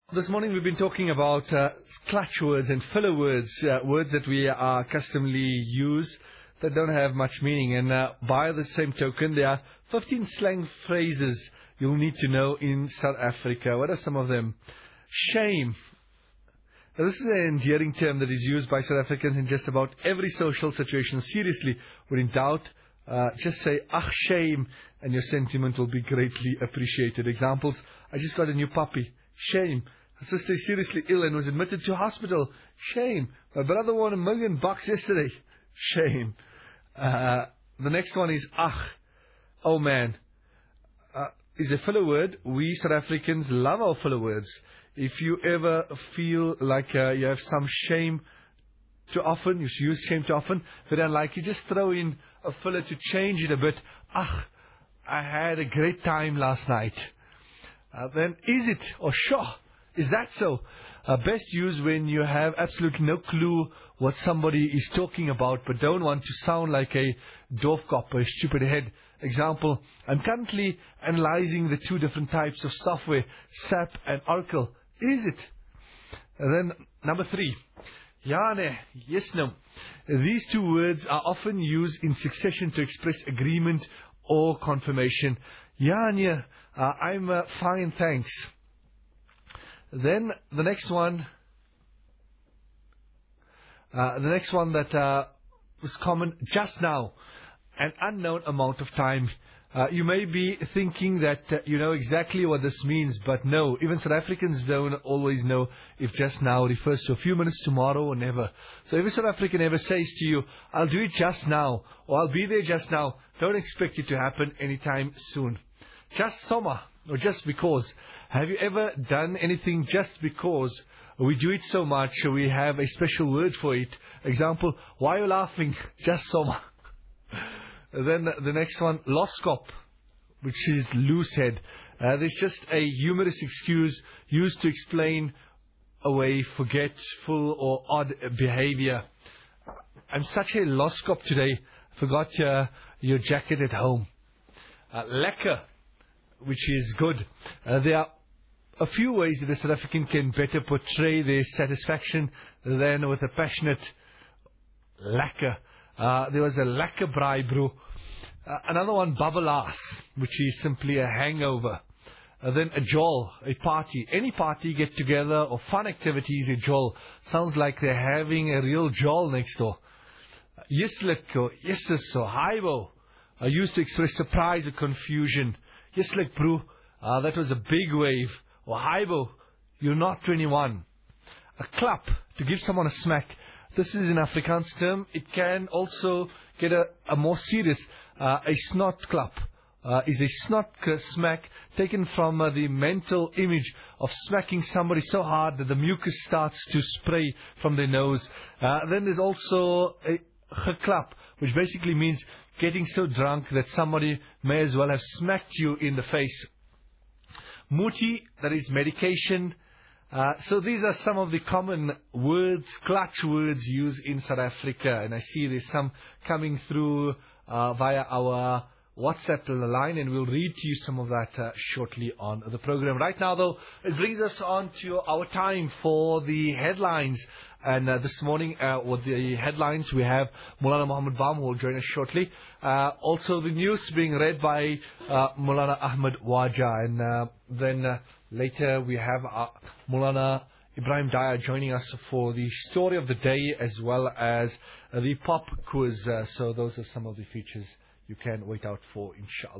This morning we've been talking about clutch words and filler words, words that we customly use that don't have much meaning. And by the same token, there are 15 slang phrases you'll need to know in South Africa. What are some of them? Shame. Now, this is an endearing term that is used by South Africans in just about every social situation. Seriously, when in doubt, just say, "Ach, shame," and your sentiment will be greatly appreciated. Examples: I just got a new puppy. Shame. My sister is seriously ill and was admitted to hospital. Shame. My brother won $1 million yesterday. Shame. The next one is ach. Oh man. Is a filler word. We South Africans love our filler words. If you ever feel like you have some shame too often, you use shame too often, very unlikely, just throw in a filler to change it a bit. Ach, I had a great time last night. Then is it or sure? Is that so? Best used when you have absolutely no clue what somebody is talking about, but don't want to sound like a doofkop or a stupid head. Example: I'm currently analyzing the two different types of software, SAP and Oracle. Is it? And then number 3. Ja, nee, yes, no. These two words are often used in succession to express agreement or confirmation. Ja, nee, I'm fine, thanks. Then the next one that was common: just now, an unknown amount of time. You may be thinking that you know exactly what this means, but no, even South Africans don't always know if just now refers to a few minutes, tomorrow, or never. So if a South African ever says to you, "I'll do it just now," or "I'll be there just now," don't expect it to happen anytime soon. Just sommer, or just because. Have you ever done anything just because? We do it so much, we have a special word for it. Example: why are you laughing? Just sommer. Then the next one, loskop, which is loose head. There's just a humorous excuse used to explain away forgetful or odd behavior. I'm such a loskop today. Forgot your jacket at home. Lekker, which is good. There are a few ways that a South African can better portray their satisfaction than with a passionate lekker. There was a lekker braai bro. Another one, babbelaas, which is simply a hangover. Then a jol, a party. Any party, get together or fun activity is a jol. Sounds like they're having a real jol next door. Yislik or yissus or haibo are used to express surprise or confusion. Yislik bro, that was a big wave. Or haibo, you're not 21. A klap, to give someone a smack. This is an Afrikaans term. It can also get a more serious. A snot klap is a snot smack taken from the mental image of smacking somebody so hard that the mucus starts to spray from their nose. Then there's also a geklap, which basically means getting so drunk that somebody may as well have smacked you in the face. Muti, that is medication. So these are some of the common words, clutch words used in South Africa. And I see there's some coming through via our WhatsApp line, and we'll read to you some of that shortly on the program. Right now, though, it brings us on to our time for the headlines. And this morning, with the headlines, we have Maulana Muhammad Bam, who will join us shortly. Also, the news being read by Maulana Ahmed Waja. And then later, we have Maulana Ibrahim Daya joining us for the story of the day, as well as the pop quiz. So those are some of the features you can wait out for, inshallah.